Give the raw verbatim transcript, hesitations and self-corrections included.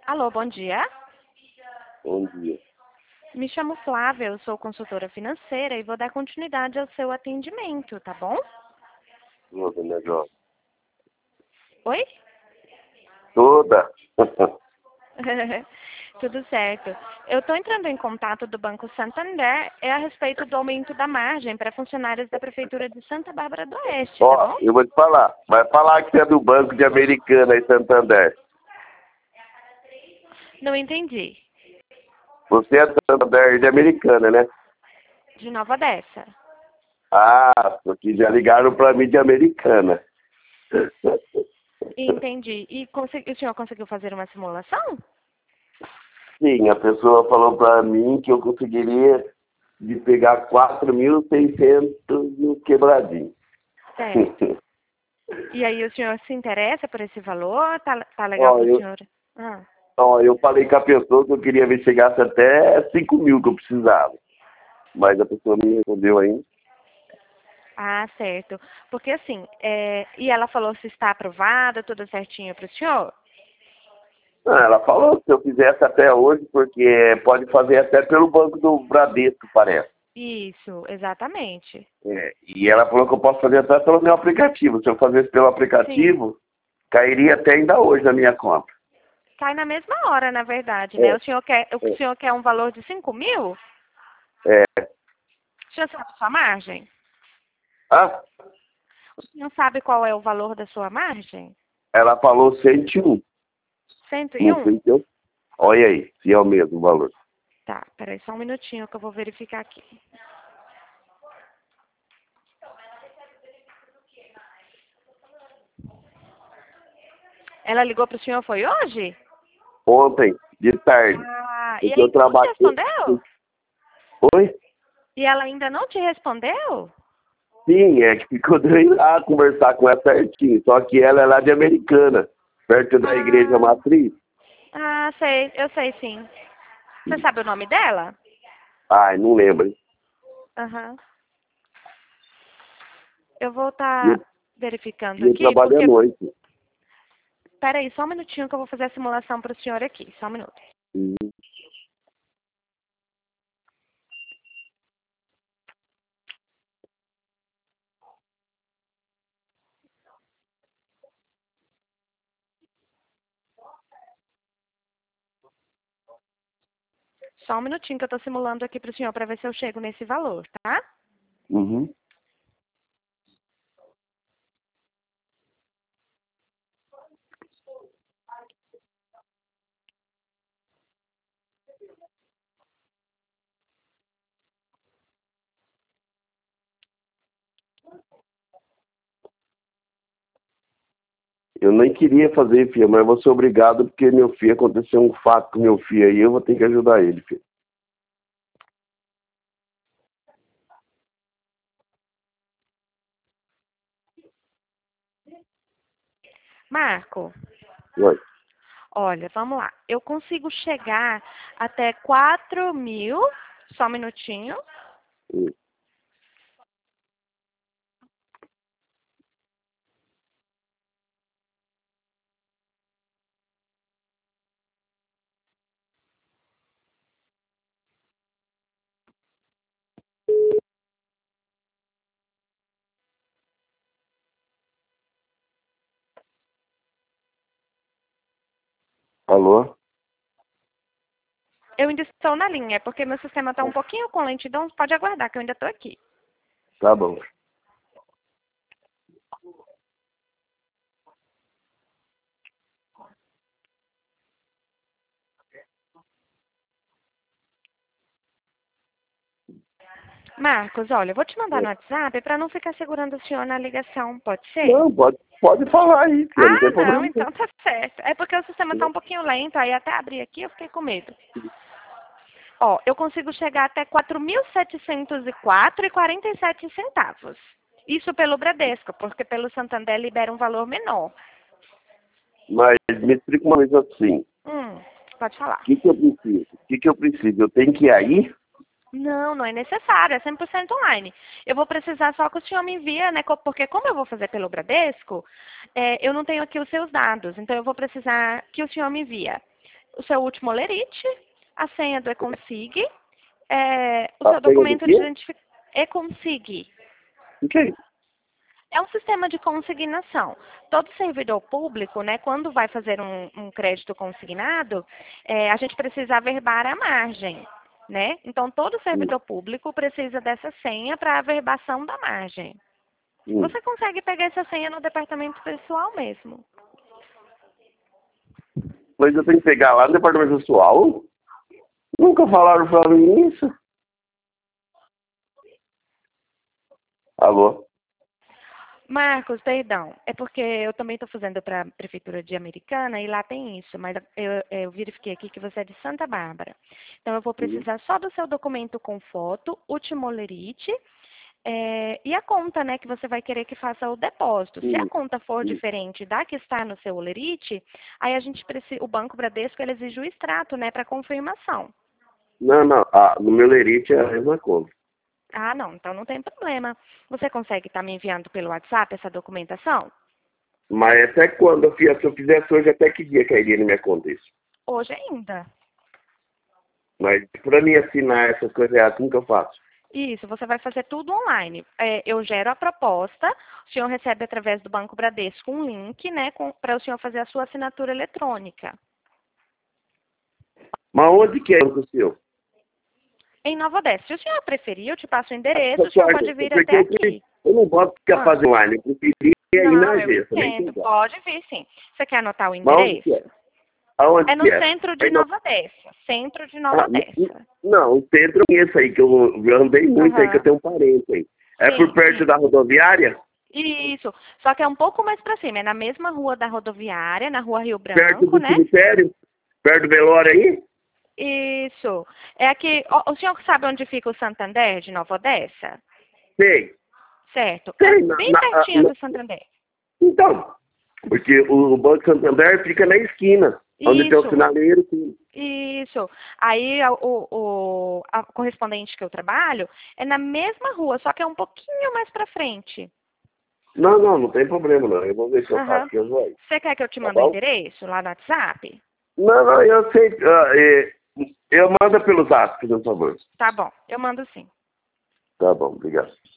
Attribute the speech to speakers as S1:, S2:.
S1: Alô, bom dia.
S2: Bom dia.
S1: Me chamo Flávia, eu sou consultora financeira e vou dar continuidade ao seu atendimento, tá bom?
S2: Toda, né, Jó?
S1: Oi?
S2: Toda.
S1: Tudo certo. Eu estou entrando em contato do Banco Santander é a respeito do aumento da margem para funcionários da Prefeitura de Santa Bárbara do Oeste, tá
S2: Ó,
S1: bom?
S2: eu vou te falar. Vai falar que você é do Banco de Americana em Santander.
S1: Não entendi.
S2: Você é do Santander de Americana, né?
S1: De Nova Odessa.
S2: Ah, porque já ligaram pra mim de Americana.
S1: Entendi. E consegui- o senhor conseguiu fazer uma simulação?
S2: Sim, a pessoa falou pra mim que eu conseguiria de pegar quatro mil e seiscentos e um quebradinho.
S1: Certo. E aí o senhor se interessa por esse valor? Tá, tá legal
S2: Ó,
S1: para o
S2: eu,
S1: senhor? Ah.
S2: ó, eu falei com a pessoa que eu queria ver se chegasse até cinco mil que eu precisava. Mas a pessoa não me respondeu ainda.
S1: Ah, certo. Porque assim, é... e ela falou se está aprovada, tudo certinho para o senhor?
S2: Ah, ela falou que se eu fizesse até hoje, porque pode fazer até pelo Banco do Bradesco, parece.
S1: Isso, exatamente.
S2: É, e ela falou que eu posso fazer até pelo meu aplicativo. Se eu fizesse pelo
S1: Sim.
S2: aplicativo, cairia até ainda hoje na minha conta.
S1: Cai na mesma hora, na verdade, né?
S2: É,
S1: O senhor quer, o
S2: é,
S1: senhor quer um valor de cinco mil?
S2: é.
S1: O senhor sabe sua margem?
S2: Ah,
S1: O senhor sabe qual é o valor da sua margem?
S2: ela falou cento e um.
S1: Cento e
S2: Não
S1: um?
S2: sei se eu... Olha aí, se é o mesmo valor.
S1: Tá, peraí só um minutinho que eu vou verificar aqui. Ela ligou para o senhor, foi hoje?
S2: Ontem, de tarde,
S1: Ah, e
S2: porque eu
S1: ainda não te
S2: trabalhei...
S1: respondeu?
S2: Oi?
S1: E ela ainda não te respondeu?
S2: Sim, é que ficou de eu ir lá conversar com ela certinho. Só que ela é lá de Americana, perto da igreja
S1: Ah,
S2: matriz.
S1: ah, sei, eu sei sim. Você sabe o nome dela?
S2: Ai, não lembro. Hein?
S1: Aham. Eu vou
S2: E eu,
S1: estar verificando
S2: e eu
S1: aqui,
S2: trabalho à
S1: porque...
S2: noite.
S1: Peraí, só um minutinho que eu vou fazer a simulação para o senhor aqui. Só um minuto.
S2: Hum.
S1: Só um minutinho que eu estou simulando aqui para o senhor para ver se eu chego nesse valor, tá?
S2: Uhum. Eu nem queria fazer, filha, mas eu vou ser obrigado porque meu filho, aconteceu um fato com meu filho aí, eu vou ter que ajudar ele, filho.
S1: Marco,
S2: Oi.
S1: olha, vamos lá. Eu consigo chegar até quatro mil. Só um minutinho.
S2: Hum. Alô?
S1: Eu ainda estou na linha, é porque meu sistema está um pouquinho com lentidão. Pode aguardar que eu ainda estou aqui.
S2: Tá bom.
S1: Marcos, olha, eu vou te mandar
S2: É.
S1: no WhatsApp para não ficar segurando o senhor na ligação, pode ser?
S2: Não, pode, pode falar aí, filha, não
S1: Ah,
S2: tem
S1: não,
S2: problema.
S1: então tá certo. É porque o sistema tá um pouquinho lento, aí até abrir aqui eu fiquei com medo. Ó, eu consigo chegar até quatro mil setecentos e quatro e quarenta e sete centavos. Isso pelo Bradesco, porque pelo Santander libera um valor menor.
S2: Mas me explica uma vez assim,
S1: Hum, pode
S2: o
S1: falar.
S2: que, que eu preciso? O que, que eu preciso? Eu tenho que ir aí?
S1: Não, não é necessário, é cem por cento online. Eu vou precisar só que o senhor me envia, né? co- Porque como eu vou fazer pelo Bradesco, é, eu não tenho aqui os seus dados. Então eu vou precisar que o senhor me envia o seu último olerite, a senha do eConsig, é, o
S2: A
S1: seu
S2: senha do
S1: documento de
S2: quê?
S1: identificação. eConsig.
S2: O que é isso?
S1: É um sistema de consignação. Todo servidor público, né, quando vai fazer um, um crédito consignado, é, a gente precisa averbar a margem, né? Então, todo
S2: Hum,
S1: servidor público precisa dessa senha para a averbação da margem.
S2: hum.
S1: Você consegue pegar essa senha no departamento pessoal mesmo.
S2: Mas eu tenho que pegar lá no departamento pessoal? Nunca falaram pra mim isso. Alô?
S1: Marcos, perdão, é porque eu também estou fazendo para a Prefeitura de Americana e lá tem isso, mas eu, eu verifiquei aqui que você é de Santa Bárbara. Então, eu vou precisar só do seu documento com foto, último olerite, é, e a conta, né, que você vai querer que faça o depósito. Se a
S2: Hum,
S1: conta for
S2: hum.
S1: diferente da que está no seu olerite, aí a gente precisa, o Banco Bradesco, ele exige o extrato, né, para confirmação.
S2: Não, não. Ah, no meu lerite é a mesma coisa.
S1: Ah, não, então não tem problema. Você consegue estar me enviando pelo WhatsApp essa documentação?
S2: Mas até quando eu fiz, se eu fizesse hoje, até que dia cairia na minha conta isso?
S1: Hoje ainda.
S2: Mas para mim assinar essas coisas erradas, como que eu faço?
S1: Isso, você vai fazer tudo online. É, eu gero a proposta, o senhor recebe através do Banco Bradesco um link, né, para o senhor fazer a sua assinatura eletrônica.
S2: Mas onde que é o seu?
S1: Em Nova Odessa. Se o senhor preferir, eu te passo o endereço, o
S2: Porque
S1: senhor pode vir até aqui.
S2: eu não gosto de ficar
S1: Ah,
S2: fazendo online, eu preferia ir na
S1: não, eu
S2: agência, nem
S1: entendo.
S2: pegar.
S1: Pode vir, sim. Você quer anotar o
S2: Mas onde que é?
S1: endereço?
S2: Aonde
S1: É no
S2: que é?
S1: centro de
S2: Aí não,
S1: Nova Odessa. Centro de Nova
S2: ah, n- n-
S1: Odessa.
S2: não, o centro eu conheço aí, que eu, eu andei muito aí, que eu
S1: Aham.
S2: tenho um parente aí. É por
S1: Sim,
S2: perto
S1: sim.
S2: da rodoviária?
S1: Isso. Só que é um pouco mais para cima. É na mesma rua da rodoviária, na rua Rio
S2: Perto
S1: Branco,
S2: do
S1: né?
S2: cemitério? Perto do velório aí?
S1: Isso. É aqui. O, o senhor sabe onde fica o Santander de Nova Odessa?
S2: Sei.
S1: Certo. É
S2: Sei, na,
S1: bem
S2: na, ah,
S1: pertinho
S2: na-
S1: do Santander.
S2: então, porque o, o Banco Santander fica na esquina, onde tem o
S1: Isso.
S2: sinaleiro. Que,
S1: Isso. Aí a- o, o a correspondente que eu trabalho é na mesma rua, só que é um pouquinho mais para frente.
S2: não, não, não tem problema não. Eu vou ver se eu faço,
S1: Aham.
S2: que eu vou aí.
S1: Você quer que eu te
S2: Tá
S1: mande o
S2: bom?
S1: endereço lá no WhatsApp?
S2: Não, não, eu sei. ah, é, eu mando pelo zap, por favor.
S1: Tá bom. Eu mando sim.
S2: Tá bom, obrigado.